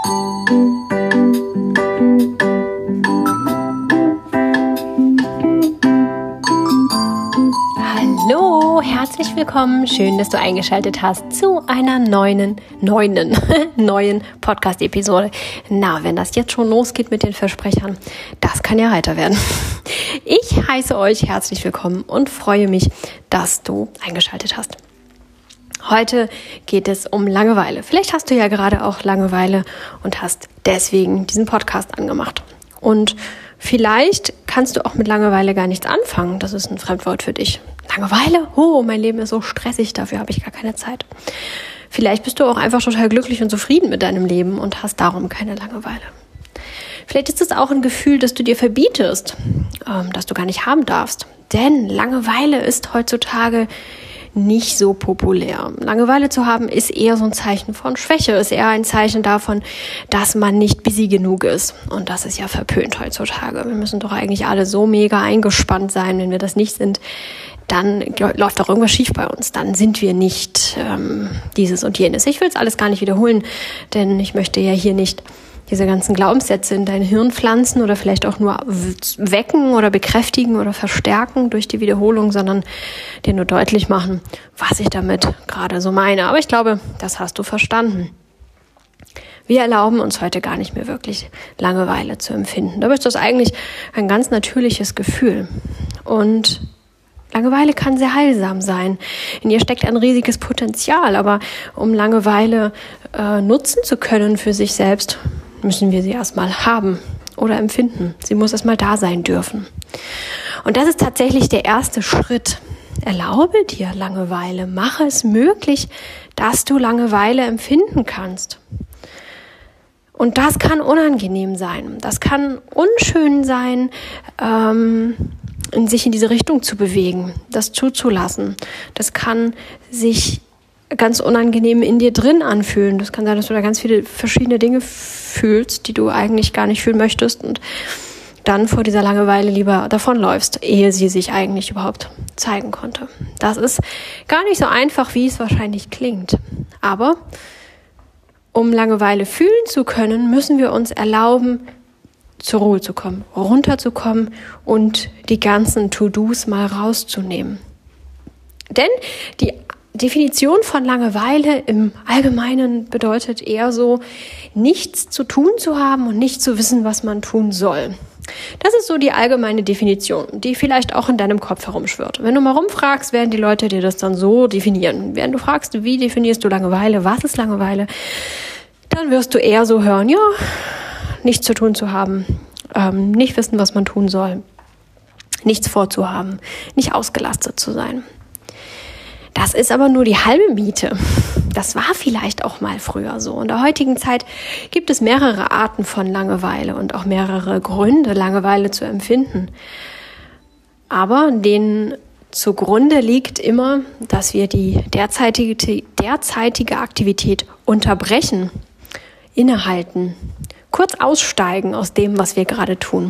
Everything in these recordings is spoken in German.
Hallo, herzlich willkommen. Schön, dass du eingeschaltet hast zu einer neuen Podcast-Episode. Na, wenn das jetzt schon losgeht mit den Versprechern, das kann ja heiter werden. Ich heiße euch herzlich willkommen und freue mich, dass du eingeschaltet hast. Heute geht es um Langeweile. Vielleicht hast du ja gerade auch Langeweile und hast deswegen diesen Podcast angemacht. Und vielleicht kannst du auch mit Langeweile gar nichts anfangen. Das ist ein Fremdwort für dich. Langeweile? Oh, mein Leben ist so stressig, dafür habe ich gar keine Zeit. Vielleicht bist du auch einfach total glücklich und zufrieden mit deinem Leben und hast darum keine Langeweile. Vielleicht ist es auch ein Gefühl, das du dir verbietest, das du gar nicht haben darfst. Denn Langeweile ist heutzutage nicht so populär. Langeweile zu haben ist eher so ein Zeichen von Schwäche, ist eher ein Zeichen davon, dass man nicht busy genug ist. Und das ist ja verpönt heutzutage. Wir müssen doch eigentlich alle so mega eingespannt sein. Wenn wir das nicht sind, dann läuft doch irgendwas schief bei uns. Dann sind wir nicht dieses und jenes. Ich will es alles gar nicht wiederholen, denn ich möchte ja hier nicht diese ganzen Glaubenssätze in dein Hirn pflanzen oder vielleicht auch nur wecken oder bekräftigen oder verstärken durch die Wiederholung, sondern dir nur deutlich machen, was ich damit gerade so meine. Aber ich glaube, das hast du verstanden. Wir erlauben uns heute gar nicht mehr wirklich Langeweile zu empfinden. Dabei ist das eigentlich ein ganz natürliches Gefühl. Und Langeweile kann sehr heilsam sein. In ihr steckt ein riesiges Potenzial, aber um Langeweile nutzen zu können für sich selbst, müssen wir sie erstmal haben oder empfinden. Sie muss erstmal da sein dürfen. Und das ist tatsächlich der erste Schritt. Erlaube dir Langeweile. Mache es möglich, dass du Langeweile empfinden kannst. Und das kann unangenehm sein. Das kann unschön sein, sich in diese Richtung zu bewegen, das zuzulassen. Das kann sich ganz unangenehm in dir drin anfühlen. Das kann sein, dass du da ganz viele verschiedene Dinge fühlst, die du eigentlich gar nicht fühlen möchtest und dann vor dieser Langeweile lieber davonläufst, ehe sie sich eigentlich überhaupt zeigen konnte. Das ist gar nicht so einfach, wie es wahrscheinlich klingt. Aber um Langeweile fühlen zu können, müssen wir uns erlauben, zur Ruhe zu kommen, runterzukommen und die ganzen To-Dos mal rauszunehmen. Denn die Definition von Langeweile im Allgemeinen bedeutet eher so, nichts zu tun zu haben und nicht zu wissen, was man tun soll. Das ist so die allgemeine Definition, die vielleicht auch in deinem Kopf herumschwirrt. Wenn du mal rumfragst, werden die Leute dir das dann so definieren. Wenn du fragst, wie definierst du Langeweile, was ist Langeweile, dann wirst du eher so hören, ja, nichts zu tun zu haben, nicht wissen, was man tun soll, nichts vorzuhaben, nicht ausgelastet zu sein. Das ist aber nur die halbe Miete. Das war vielleicht auch mal früher so. In der heutigen Zeit gibt es mehrere Arten von Langeweile und auch mehrere Gründe, Langeweile zu empfinden. Aber denen zugrunde liegt immer, dass wir die derzeitige Aktivität unterbrechen, innehalten, kurz aussteigen aus dem, was wir gerade tun.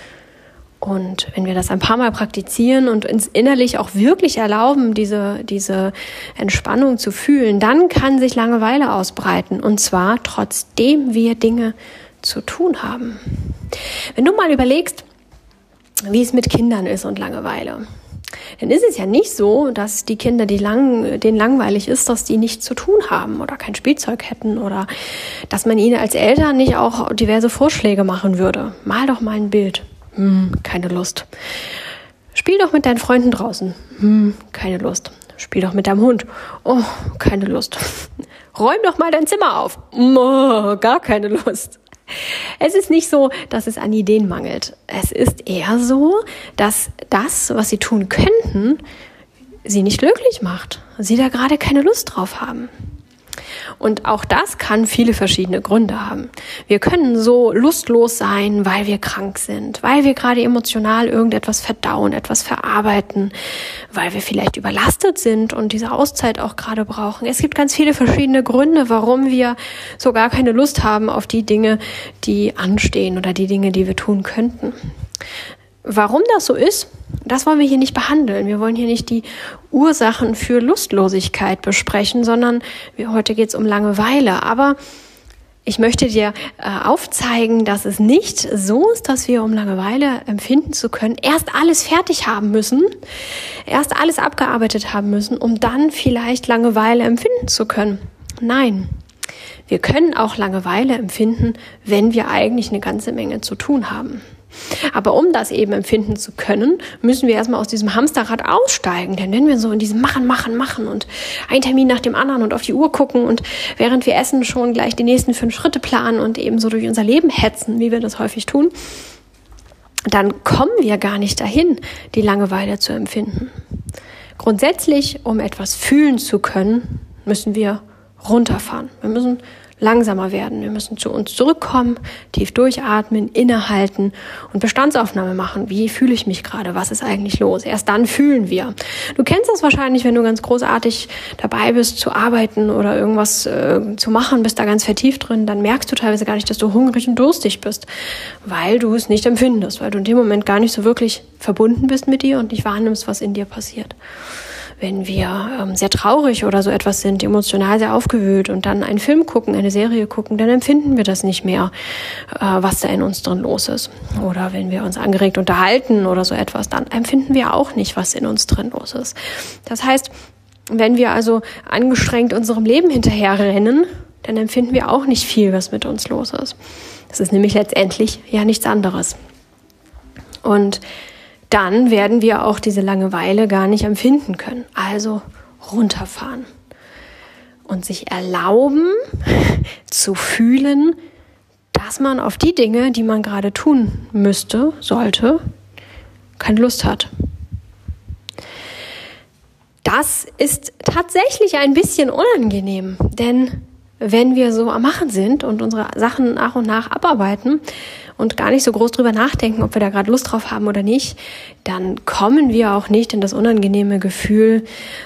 Und wenn wir das ein paar Mal praktizieren und uns innerlich auch wirklich erlauben, diese Entspannung zu fühlen, dann kann sich Langeweile ausbreiten. Und zwar trotzdem wir Dinge zu tun haben. Wenn du mal überlegst, wie es mit Kindern ist und Langeweile, dann ist es ja nicht so, dass die Kinder, denen langweilig ist, dass die nichts zu tun haben oder kein Spielzeug hätten oder dass man ihnen als Eltern nicht auch diverse Vorschläge machen würde. Mal doch mal ein Bild. Keine Lust. Spiel doch mit deinen Freunden draußen. Keine Lust. Spiel doch mit deinem Hund. Oh, keine Lust. Räum doch mal dein Zimmer auf. Oh, gar keine Lust. Es ist nicht so, dass es an Ideen mangelt. Es ist eher so, dass das, was sie tun könnten, sie nicht glücklich macht. Sie da gerade keine Lust drauf haben. Und auch das kann viele verschiedene Gründe haben. Wir können so lustlos sein, weil wir krank sind, weil wir gerade emotional irgendetwas verdauen, etwas verarbeiten, weil wir vielleicht überlastet sind und diese Auszeit auch gerade brauchen. Es gibt ganz viele verschiedene Gründe, warum wir so gar keine Lust haben auf die Dinge, die anstehen oder die Dinge, die wir tun könnten. Warum das so ist, das wollen wir hier nicht behandeln. Wir wollen hier nicht die Ursachen für Lustlosigkeit besprechen, sondern heute geht es um Langeweile. Aber ich möchte dir aufzeigen, dass es nicht so ist, dass wir, um Langeweile empfinden zu können, erst alles fertig haben müssen, erst alles abgearbeitet haben müssen, um dann vielleicht Langeweile empfinden zu können. Nein, wir können auch Langeweile empfinden, wenn wir eigentlich eine ganze Menge zu tun haben. Aber um das eben empfinden zu können, müssen wir erstmal aus diesem Hamsterrad aussteigen. Denn wenn wir so in diesem Machen und ein Termin nach dem anderen und auf die Uhr gucken und während wir essen schon gleich die nächsten 5 Schritte planen und eben so durch unser Leben hetzen, wie wir das häufig tun, dann kommen wir gar nicht dahin, die Langeweile zu empfinden. Grundsätzlich, um etwas fühlen zu können, müssen wir runterfahren. Wir müssen langsamer werden. Wir müssen zu uns zurückkommen, tief durchatmen, innehalten und Bestandsaufnahme machen. Wie fühle ich mich gerade? Was ist eigentlich los? Erst dann fühlen wir. Du kennst das wahrscheinlich, wenn du ganz großartig dabei bist zu arbeiten oder irgendwas zu machen, bist da ganz vertieft drin, dann merkst du teilweise gar nicht, dass du hungrig und durstig bist, weil du es nicht empfindest, weil du in dem Moment gar nicht so wirklich verbunden bist mit dir und nicht wahrnimmst, was in dir passiert. Wenn wir sehr traurig oder so etwas sind, emotional sehr aufgewühlt und dann einen Film gucken, eine Serie gucken, dann empfinden wir das nicht mehr, was da in uns drin los ist. Oder wenn wir uns angeregt unterhalten oder so etwas, dann empfinden wir auch nicht, was in uns drin los ist. Das heißt, wenn wir also angestrengt unserem Leben hinterherrennen, dann empfinden wir auch nicht viel, was mit uns los ist. Das ist nämlich letztendlich ja nichts anderes. Und dann werden wir auch diese Langeweile gar nicht empfinden können. Also runterfahren und sich erlauben zu fühlen, dass man auf die Dinge, die man gerade tun müsste, sollte, keine Lust hat. Das ist tatsächlich ein bisschen unangenehm, denn wenn wir so am Machen sind und unsere Sachen nach und nach abarbeiten und gar nicht so groß drüber nachdenken, ob wir da gerade Lust drauf haben oder nicht, dann kommen wir auch nicht in das unangenehme Gefühl,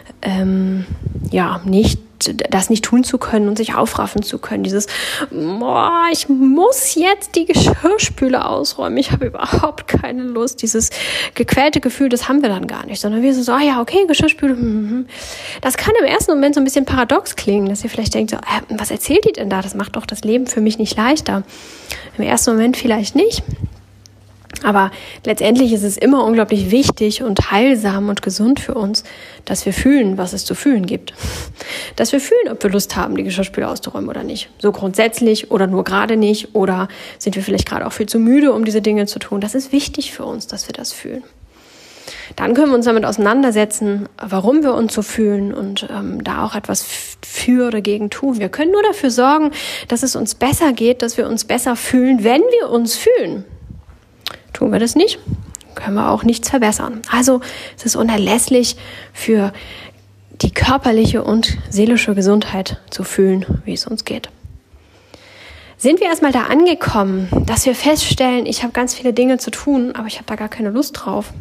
das nicht tun zu können und sich aufraffen zu können. Dieses, ich muss jetzt die Geschirrspüle ausräumen, ich habe überhaupt keine Lust. Dieses gequälte Gefühl, das haben wir dann gar nicht, sondern wir sind so, okay, Geschirrspüle. Das kann im ersten Moment so ein bisschen paradox klingen, dass ihr vielleicht denkt, was erzählt die denn da? Das macht doch das Leben für mich nicht leichter. Im ersten Moment vielleicht nicht. Aber letztendlich ist es immer unglaublich wichtig und heilsam und gesund für uns, dass wir fühlen, was es zu fühlen gibt. Dass wir fühlen, ob wir Lust haben, die Geschirrspüle auszuräumen oder nicht. So grundsätzlich oder nur gerade nicht. Oder sind wir vielleicht gerade auch viel zu müde, um diese Dinge zu tun. Das ist wichtig für uns, dass wir das fühlen. Dann können wir uns damit auseinandersetzen, warum wir uns so fühlen und da auch etwas für oder gegen tun. Wir können nur dafür sorgen, dass es uns besser geht, dass wir uns besser fühlen, wenn wir uns fühlen. Tun wir das nicht, können wir auch nichts verbessern. Also es ist unerlässlich für die körperliche und seelische Gesundheit zu fühlen, wie es uns geht. Sind wir erstmal da angekommen, dass wir feststellen, ich habe ganz viele Dinge zu tun, aber ich habe da gar keine Lust drauf.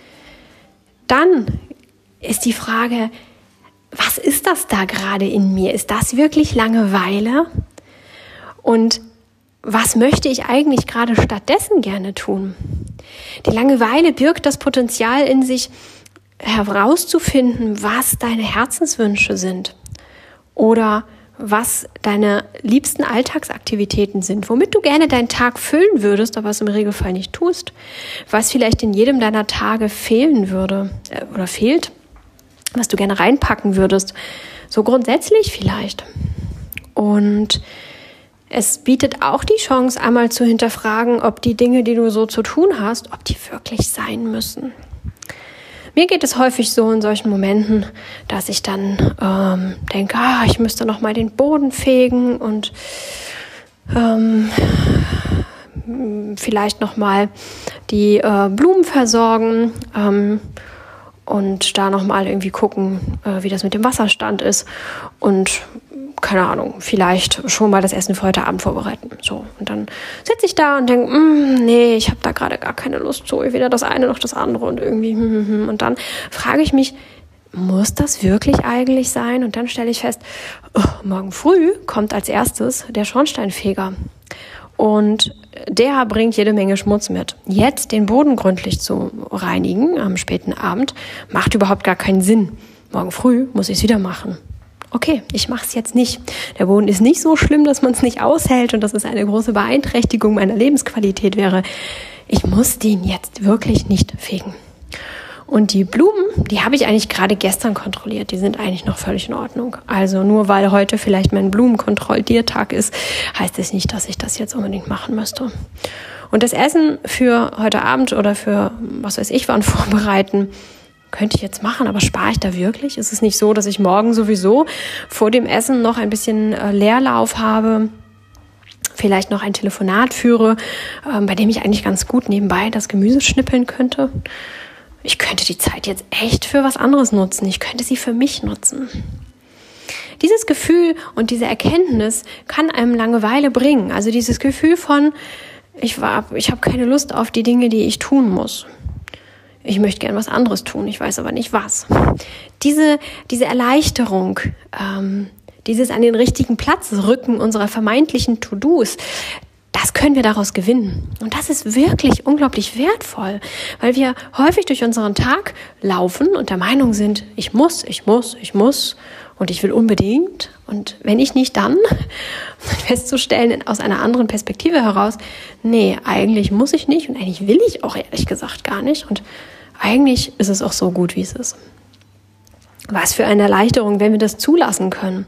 Dann ist die Frage, was ist das da gerade in mir? Ist das wirklich Langeweile? Und was möchte ich eigentlich gerade stattdessen gerne tun? Die Langeweile birgt das Potenzial in sich, herauszufinden, was deine Herzenswünsche sind oder was deine liebsten Alltagsaktivitäten sind, womit du gerne deinen Tag füllen würdest, aber es im Regelfall nicht tust, was vielleicht in jedem deiner Tage fehlen würde oder fehlt, was du gerne reinpacken würdest, so grundsätzlich vielleicht. Und es bietet auch die Chance, einmal zu hinterfragen, ob die Dinge, die du so zu tun hast, ob die wirklich sein müssen. Mir geht es häufig so in solchen Momenten, dass ich dann denke, ich müsste noch mal den Boden fegen und vielleicht noch mal die Blumen versorgen und da noch mal irgendwie gucken, wie das mit dem Wasserstand ist und keine Ahnung, vielleicht schon mal das Essen für heute Abend vorbereiten. So, und dann sitze ich da und denke, nee, ich habe da gerade gar keine Lust zu, weder das eine noch das andere und irgendwie, Und dann frage ich mich, muss das wirklich eigentlich sein? Und dann stelle ich fest, morgen früh kommt als erstes der Schornsteinfeger. Und der bringt jede Menge Schmutz mit. Jetzt den Boden gründlich zu reinigen am späten Abend, macht überhaupt gar keinen Sinn. Morgen früh muss ich es wieder machen. okay, ich mache es jetzt nicht. Der Boden ist nicht so schlimm, dass man es nicht aushält und dass es eine große Beeinträchtigung meiner Lebensqualität wäre. Ich muss den jetzt wirklich nicht fegen. Und die Blumen, die habe ich eigentlich gerade gestern kontrolliert. Die sind eigentlich noch völlig in Ordnung. Also nur weil heute vielleicht mein Blumenkontrolliertag ist, heißt es nicht, dass ich das jetzt unbedingt machen müsste. Und das Essen für heute Abend oder für, was weiß ich, wann vorbereiten, könnte ich jetzt machen, aber spare ich da wirklich? Ist es nicht so, dass ich morgen sowieso vor dem Essen noch ein bisschen Leerlauf habe, vielleicht noch ein Telefonat führe, bei dem ich eigentlich ganz gut nebenbei das Gemüse schnippeln könnte? Ich könnte die Zeit jetzt echt für was anderes nutzen. Ich könnte sie für mich nutzen. Dieses Gefühl und diese Erkenntnis kann einem Langeweile bringen. Also dieses Gefühl von, ich habe keine Lust auf die Dinge, die ich tun muss. Ich möchte gern was anderes tun, ich weiß aber nicht was. Diese Erleichterung, dieses an den richtigen Platz rücken unserer vermeintlichen To-Dos, das können wir daraus gewinnen. Und das ist wirklich unglaublich wertvoll, weil wir häufig durch unseren Tag laufen und der Meinung sind, ich muss und ich will unbedingt. Und wenn ich nicht, dann festzustellen aus einer anderen Perspektive heraus, nee, eigentlich muss ich nicht und eigentlich will ich auch ehrlich gesagt gar nicht. Und eigentlich ist es auch so gut, wie es ist. Was für eine Erleichterung, wenn wir das zulassen können.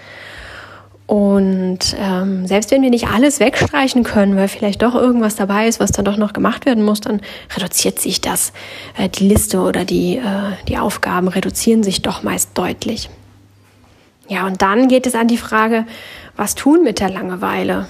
Und selbst wenn wir nicht alles wegstreichen können, weil vielleicht doch irgendwas dabei ist, was dann doch noch gemacht werden muss, dann reduziert sich das. Die Liste oder die Aufgaben reduzieren sich doch meist deutlich. Ja, und dann geht es an die Frage, was tun mit der Langeweile?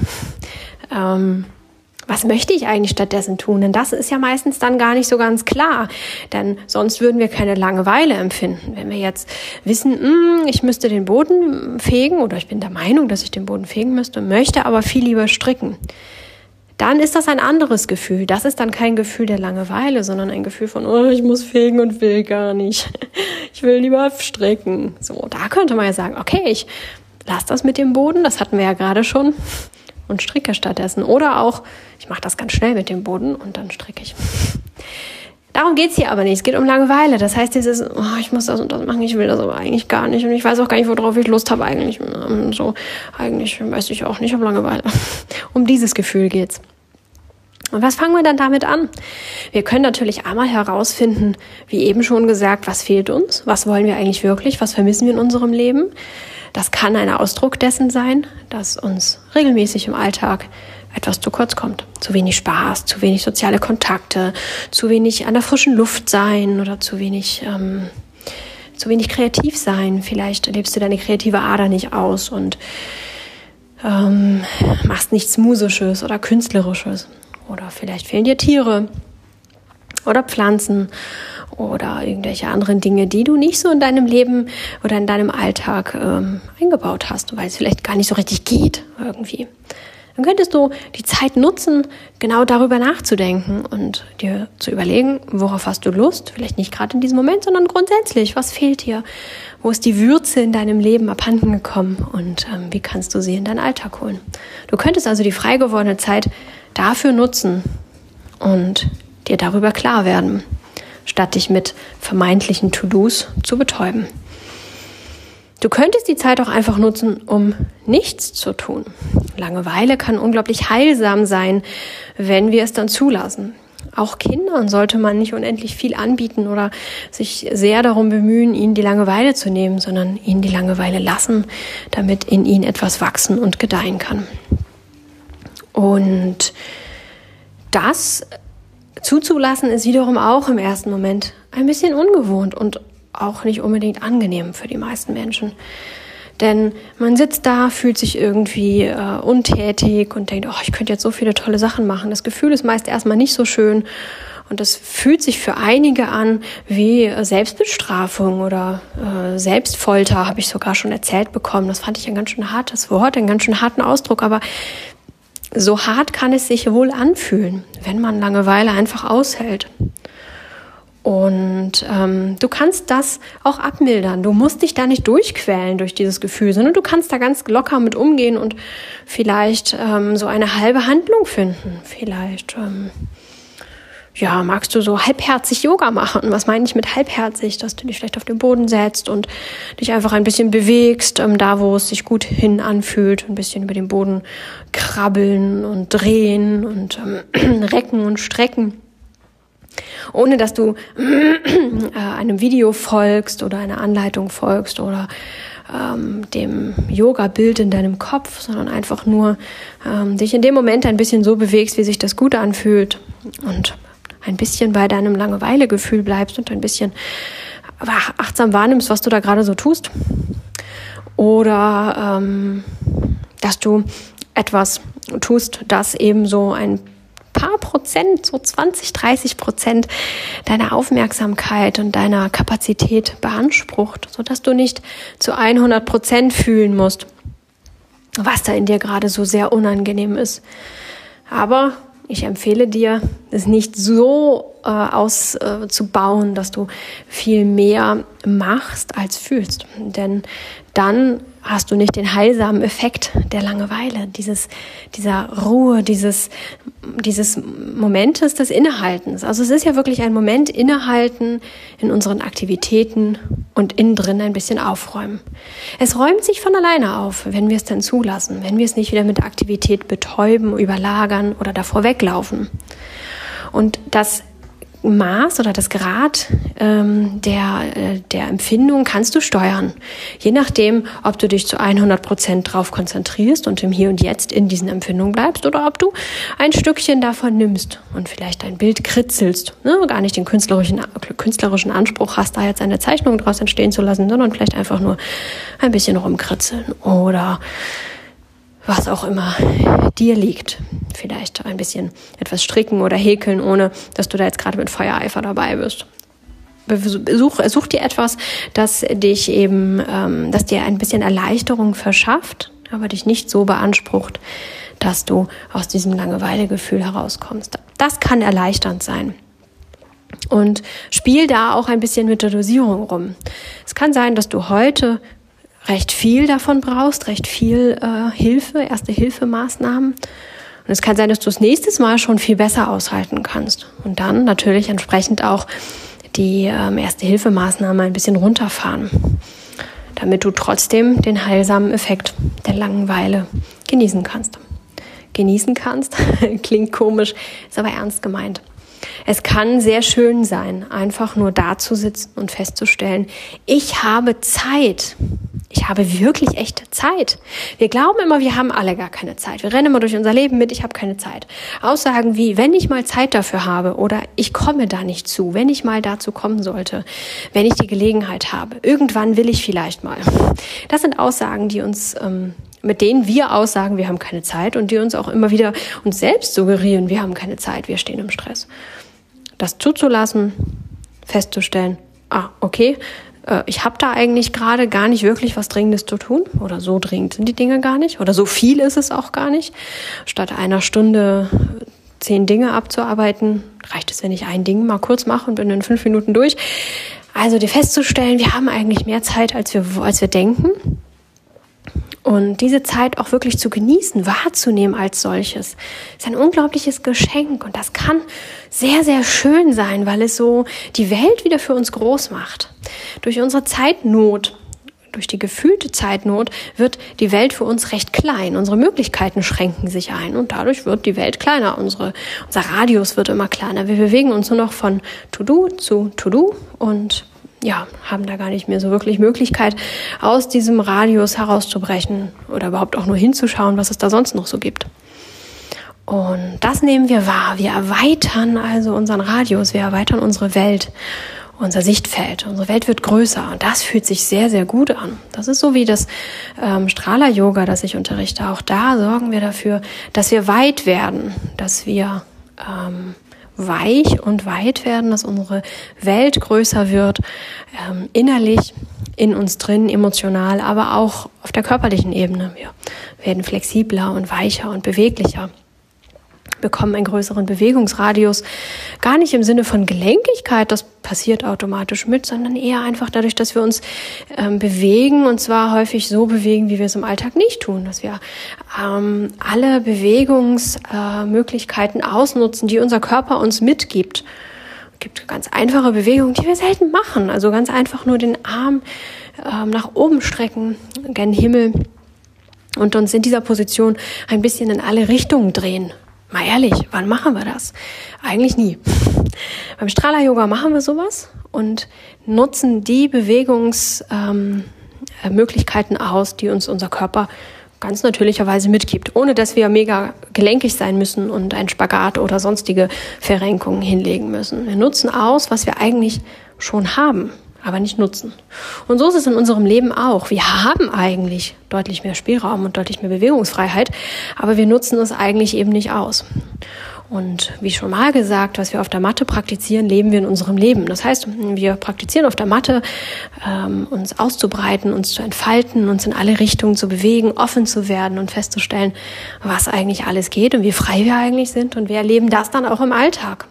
Was möchte ich eigentlich stattdessen tun? Denn das ist ja meistens dann gar nicht so ganz klar, denn sonst würden wir keine Langeweile empfinden. Wenn wir jetzt wissen, ich müsste den Boden fegen oder ich bin der Meinung, dass ich den Boden fegen müsste, möchte aber viel lieber stricken, dann ist das ein anderes Gefühl. Das ist dann kein Gefühl der Langeweile, sondern ein Gefühl von, ich muss fegen und will gar nicht. Ich will lieber stricken. So, da könnte man ja sagen, okay, ich lasse das mit dem Boden, das hatten wir ja gerade schon, und stricke stattdessen. Oder auch, ich mache das ganz schnell mit dem Boden und dann stricke ich. Darum geht's hier aber nicht. Es geht um Langeweile. Das heißt, dieses, ich muss das und das machen, ich will das aber eigentlich gar nicht. Und ich weiß auch gar nicht, worauf ich Lust habe eigentlich. Eigentlich weiß ich auch nicht, ich habe Langeweile. Um dieses Gefühl geht's. Und was fangen wir dann damit an? Wir können natürlich einmal herausfinden, wie eben schon gesagt, was fehlt uns? Was wollen wir eigentlich wirklich? Was vermissen wir in unserem Leben? Das kann ein Ausdruck dessen sein, dass uns regelmäßig im Alltag etwas zu kurz kommt. Zu wenig Spaß, zu wenig soziale Kontakte, zu wenig an der frischen Luft sein oder zu wenig kreativ sein. Vielleicht lebst du deine kreative Ader nicht aus und machst nichts Musisches oder Künstlerisches. Oder vielleicht fehlen dir Tiere oder Pflanzen oder irgendwelche anderen Dinge, die du nicht so in deinem Leben oder in deinem Alltag eingebaut hast, weil es vielleicht gar nicht so richtig geht irgendwie. Dann könntest du die Zeit nutzen, genau darüber nachzudenken und dir zu überlegen, worauf hast du Lust? Vielleicht nicht gerade in diesem Moment, sondern grundsätzlich. Was fehlt dir? Wo ist die Würze in deinem Leben abhanden gekommen? Und wie kannst du sie in deinen Alltag holen? Du könntest also die frei gewordene Zeit dafür nutzen und dir darüber klar werden, statt dich mit vermeintlichen To-Dos zu betäuben. Du könntest die Zeit auch einfach nutzen, um nichts zu tun. Langeweile kann unglaublich heilsam sein, wenn wir es dann zulassen. Auch Kindern sollte man nicht unendlich viel anbieten oder sich sehr darum bemühen, ihnen die Langeweile zu nehmen, sondern ihnen die Langeweile lassen, damit in ihnen etwas wachsen und gedeihen kann. Und das zuzulassen ist wiederum auch im ersten Moment ein bisschen ungewohnt und auch nicht unbedingt angenehm für die meisten Menschen. Denn man sitzt da, fühlt sich irgendwie untätig und denkt, ich könnte jetzt so viele tolle Sachen machen. Das Gefühl ist meist erstmal nicht so schön und das fühlt sich für einige an wie Selbstbestrafung oder Selbstfolter, habe ich sogar schon erzählt bekommen. Das fand ich ein ganz schön hartes Wort, einen ganz schön harten Ausdruck, aber so hart kann es sich wohl anfühlen, wenn man Langeweile einfach aushält. Und du kannst das auch abmildern. Du musst dich da nicht durchquälen durch dieses Gefühl, sondern du kannst da ganz locker mit umgehen und vielleicht so eine halbe Handlung finden. Vielleicht magst du so halbherzig Yoga machen? Was meine ich mit halbherzig? Dass du dich vielleicht auf den Boden setzt und dich einfach ein bisschen bewegst, da wo es sich gut hin anfühlt, ein bisschen über den Boden krabbeln und drehen und recken und strecken. Ohne dass du einem Video folgst oder einer Anleitung folgst oder dem Yoga-Bild in deinem Kopf, sondern einfach nur dich in dem Moment ein bisschen so bewegst, wie sich das gut anfühlt und ein bisschen bei deinem Langeweilegefühl bleibst und ein bisschen achtsam wahrnimmst, was du da gerade so tust. Oder dass du etwas tust, das eben so ein paar Prozent, so 20-30% deiner Aufmerksamkeit und deiner Kapazität beansprucht, sodass du nicht zu 100% fühlen musst, was da in dir gerade so sehr unangenehm ist. Aber ich empfehle dir, es nicht so auszubauen, dass du viel mehr machst als fühlst. Denn dann hast du nicht den heilsamen Effekt der Langeweile, dieser Ruhe, dieses Momentes des Innehaltens. Also es ist ja wirklich ein Moment Innehalten in unseren Aktivitäten und innen drin ein bisschen aufräumen. Es räumt sich von alleine auf, wenn wir es dann zulassen, wenn wir es nicht wieder mit Aktivität betäuben, überlagern oder davor weglaufen. Und das Maß oder das Grad der Empfindung kannst du steuern. Je nachdem, ob du dich zu 100% drauf konzentrierst und im Hier und Jetzt in diesen Empfindungen bleibst oder ob du ein Stückchen davon nimmst und vielleicht ein Bild kritzelst. Gar nicht den künstlerischen Anspruch hast, da jetzt eine Zeichnung draus entstehen zu lassen, sondern vielleicht einfach nur ein bisschen rumkritzeln oder was auch immer dir liegt. Vielleicht ein bisschen etwas stricken oder häkeln, ohne dass du da jetzt gerade mit Feuereifer dabei bist. Such dir etwas, das dich eben, das dir ein bisschen Erleichterung verschafft, aber dich nicht so beansprucht, dass du aus diesem Langeweilegefühl herauskommst. Das kann erleichternd sein. Und spiel da auch ein bisschen mit der Dosierung rum. Es kann sein, dass du heute recht viel davon brauchst, recht viel Erste-Hilfe-Maßnahmen. Und es kann sein, dass du das nächste Mal schon viel besser aushalten kannst. Und dann natürlich entsprechend auch die Erste-Hilfe-Maßnahme ein bisschen runterfahren, damit du trotzdem den heilsamen Effekt der Langeweile genießen kannst. Genießen kannst, klingt komisch, ist aber ernst gemeint. Es kann sehr schön sein, einfach nur da zu sitzen und festzustellen, ich habe Zeit. Ich habe wirklich echte Zeit. Wir glauben immer, wir haben alle gar keine Zeit. Wir rennen immer durch unser Leben mit, ich habe keine Zeit. Aussagen wie, wenn ich mal Zeit dafür habe oder ich komme da nicht zu, wenn ich mal dazu kommen sollte, wenn ich die Gelegenheit habe, irgendwann will ich vielleicht mal. Das sind Aussagen, die uns, mit denen wir aussagen, wir haben keine Zeit und die uns auch immer wieder uns selbst suggerieren, wir haben keine Zeit, wir stehen im Stress. Das zuzulassen, festzustellen, okay, ich habe da eigentlich gerade gar nicht wirklich was Dringendes zu tun oder so dringend sind die Dinge gar nicht oder so viel ist es auch gar nicht. Statt einer Stunde 10 Dinge abzuarbeiten, reicht es, wenn ich ein Ding mal kurz mache und bin in 5 Minuten durch. Also dir festzustellen, wir haben eigentlich mehr Zeit, als wir denken. Und diese Zeit auch wirklich zu genießen, wahrzunehmen als solches, ist ein unglaubliches Geschenk. Und das kann sehr, sehr schön sein, weil es so die Welt wieder für uns groß macht. Durch unsere Zeitnot, durch die gefühlte Zeitnot, wird die Welt für uns recht klein. Unsere Möglichkeiten schränken sich ein und dadurch wird die Welt kleiner. Unser Radius wird immer kleiner. Wir bewegen uns nur noch von To-Do zu To-Do und haben da gar nicht mehr so wirklich Möglichkeit, aus diesem Radius herauszubrechen oder überhaupt auch nur hinzuschauen, was es da sonst noch so gibt. Und das nehmen wir wahr. Wir erweitern also unseren Radius, wir erweitern unsere Welt, unser Sichtfeld. Unsere Welt wird größer und das fühlt sich sehr, sehr gut an. Das ist so wie das Strahler-Yoga, das ich unterrichte. Auch da sorgen wir dafür, dass wir weit werden, dass wir weich und weit werden, dass unsere Welt größer wird, innerlich, in uns drin, emotional, aber auch auf der körperlichen Ebene. Wir werden flexibler und weicher und beweglicher bekommen einen größeren Bewegungsradius. Gar nicht im Sinne von Gelenkigkeit, das passiert automatisch mit, sondern eher einfach dadurch, dass wir uns bewegen, und zwar häufig so bewegen, wie wir es im Alltag nicht tun, dass wir alle Bewegungsmöglichkeiten ausnutzen, die unser Körper uns mitgibt. Es gibt ganz einfache Bewegungen, die wir selten machen. Also ganz einfach nur den Arm nach oben strecken, gen Himmel, und uns in dieser Position ein bisschen in alle Richtungen drehen. Mal ehrlich, wann machen wir das? Eigentlich nie. Beim Strahler-Yoga machen wir sowas und nutzen die Bewegungsmöglichkeiten aus, die uns unser Körper ganz natürlicherweise mitgibt, ohne dass wir mega gelenkig sein müssen und einen Spagat oder sonstige Verrenkungen hinlegen müssen. Wir nutzen aus, was wir eigentlich schon haben, aber nicht nutzen. Und so ist es in unserem Leben auch. Wir haben eigentlich deutlich mehr Spielraum und deutlich mehr Bewegungsfreiheit, aber wir nutzen es eigentlich eben nicht aus. Und wie schon mal gesagt, was wir auf der Matte praktizieren, leben wir in unserem Leben. Das heißt, wir praktizieren auf der Matte, uns auszubreiten, uns zu entfalten, uns in alle Richtungen zu bewegen, offen zu werden und festzustellen, was eigentlich alles geht und wie frei wir eigentlich sind. Und wir erleben das dann auch im Alltag.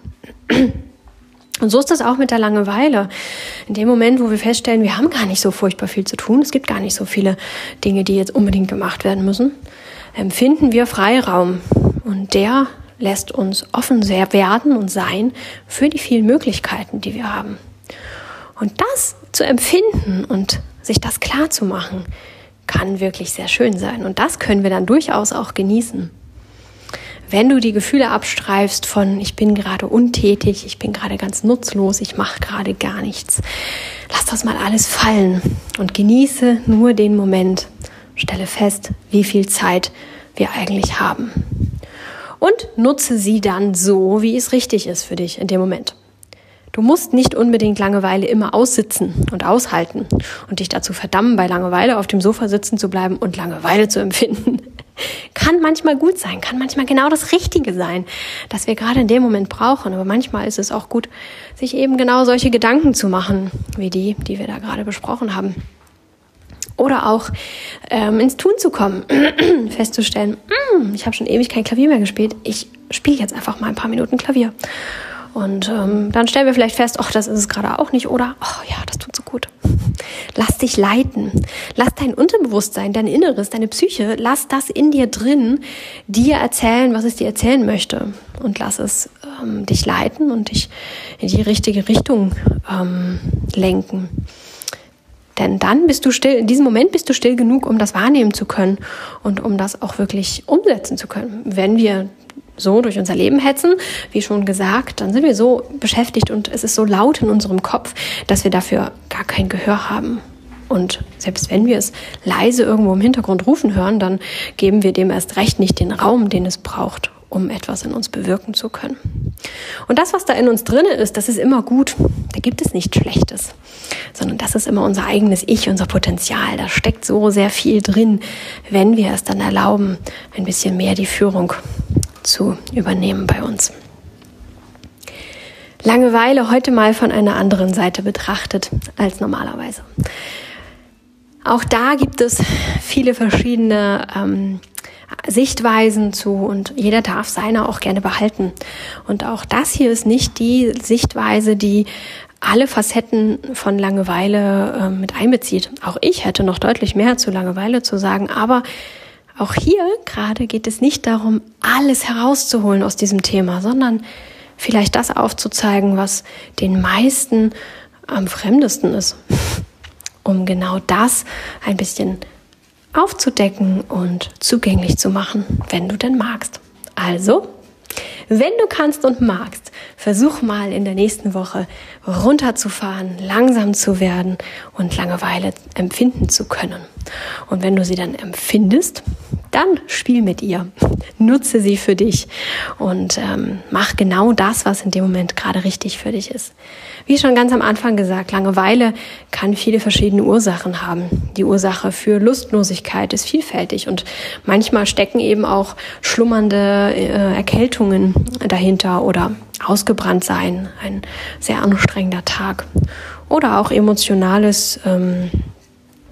Und so ist das auch mit der Langeweile. In dem Moment, wo wir feststellen, wir haben gar nicht so furchtbar viel zu tun, es gibt gar nicht so viele Dinge, die jetzt unbedingt gemacht werden müssen, empfinden wir Freiraum. Und der lässt uns offen werden und sein für die vielen Möglichkeiten, die wir haben. Und das zu empfinden und sich das klar zu machen, kann wirklich sehr schön sein. Und das können wir dann durchaus auch genießen. Wenn du die Gefühle abstreifst von, ich bin gerade untätig, ich bin gerade ganz nutzlos, ich mache gerade gar nichts, lass das mal alles fallen und genieße nur den Moment. Stelle fest, wie viel Zeit wir eigentlich haben. Und nutze sie dann so, wie es richtig ist für dich in dem Moment. Du musst nicht unbedingt Langeweile immer aussitzen und aushalten und dich dazu verdammen, bei Langeweile auf dem Sofa sitzen zu bleiben und Langeweile zu empfinden. Kann manchmal gut sein, kann manchmal genau das Richtige sein, das wir gerade in dem Moment brauchen. Aber manchmal ist es auch gut, sich eben genau solche Gedanken zu machen, wie die wir da gerade besprochen haben. Oder auch ins Tun zu kommen, festzustellen, ich habe schon ewig kein Klavier mehr gespielt, ich spiele jetzt einfach mal ein paar Minuten Klavier. Und dann stellen wir vielleicht fest, das ist es gerade auch nicht, oder, ja, das tut so gut. Lass dich leiten. Lass dein Unterbewusstsein, dein Inneres, deine Psyche, lass das in dir drin dir erzählen, was es dir erzählen möchte. Und lass es dich leiten und dich in die richtige Richtung lenken. Denn dann bist du still, in diesem Moment bist du still genug, um das wahrnehmen zu können und um das auch wirklich umsetzen zu können. Wenn wir so durch unser Leben hetzen, wie schon gesagt, dann sind wir so beschäftigt und es ist so laut in unserem Kopf, dass wir dafür gar kein Gehör haben. Und selbst wenn wir es leise irgendwo im Hintergrund rufen hören, dann geben wir dem erst recht nicht den Raum, den es braucht, um etwas in uns bewirken zu können. Und das, was da in uns drin ist, das ist immer gut. Da gibt es nichts Schlechtes, sondern das ist immer unser eigenes Ich, unser Potenzial. Da steckt so sehr viel drin, wenn wir es dann erlauben, ein bisschen mehr die Führung zu übernehmen bei uns. Langeweile heute mal von einer anderen Seite betrachtet als normalerweise. Auch da gibt es viele verschiedene Sichtweisen zu und jeder darf seine auch gerne behalten. Und auch das hier ist nicht die Sichtweise, die alle Facetten von Langeweile mit einbezieht. Auch ich hätte noch deutlich mehr zu Langeweile zu sagen, aber auch hier gerade geht es nicht darum, alles herauszuholen aus diesem Thema, sondern vielleicht das aufzuzeigen, was den meisten am fremdesten ist, um genau das ein bisschen aufzudecken und zugänglich zu machen, wenn du denn magst. Also, wenn du kannst und magst, versuch mal in der nächsten Woche runterzufahren, langsam zu werden und Langeweile empfinden zu können. Und wenn du sie dann empfindest, dann spiel mit ihr, nutze sie für dich und mach genau das, was in dem Moment gerade richtig für dich ist. Wie schon ganz am Anfang gesagt, Langeweile kann viele verschiedene Ursachen haben. Die Ursache für Lustlosigkeit ist vielfältig und manchmal stecken eben auch schlummernde Erkältungen dahinter oder ausgebrannt sein, ein sehr anstrengender Tag oder auch emotionales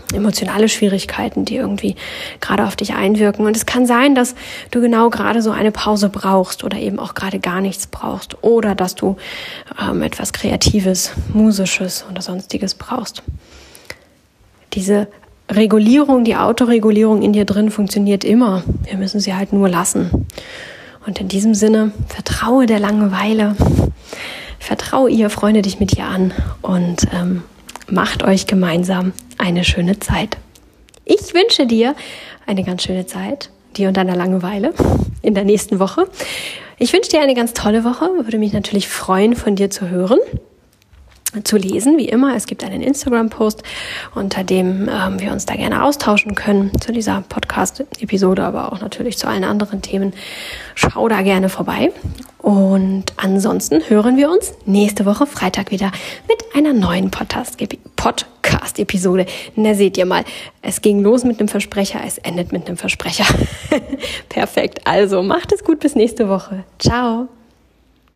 emotionale Schwierigkeiten, die irgendwie gerade auf dich einwirken. Und es kann sein, dass du genau gerade so eine Pause brauchst oder eben auch gerade gar nichts brauchst oder dass du etwas Kreatives, Musisches oder Sonstiges brauchst. Diese Regulierung, die Autoregulierung in dir drin funktioniert immer. Wir müssen sie halt nur lassen. Und in diesem Sinne, vertraue der Langeweile, vertraue ihr, freunde dich mit ihr an und macht euch gemeinsam eine schöne Zeit. Ich wünsche dir eine ganz schöne Zeit, dir und deiner Langeweile in der nächsten Woche. Ich wünsche dir eine ganz tolle Woche, würde mich natürlich freuen, von dir zu hören, zu lesen, wie immer. Es gibt einen Instagram-Post, unter dem wir uns da gerne austauschen können zu dieser Podcast-Episode, aber auch natürlich zu allen anderen Themen. Schau da gerne vorbei. Und ansonsten hören wir uns nächste Woche Freitag wieder mit einer neuen Podcast-Episode. Na, seht ihr mal, es ging los mit einem Versprecher, es endet mit einem Versprecher. Perfekt, also macht es gut, bis nächste Woche. Ciao.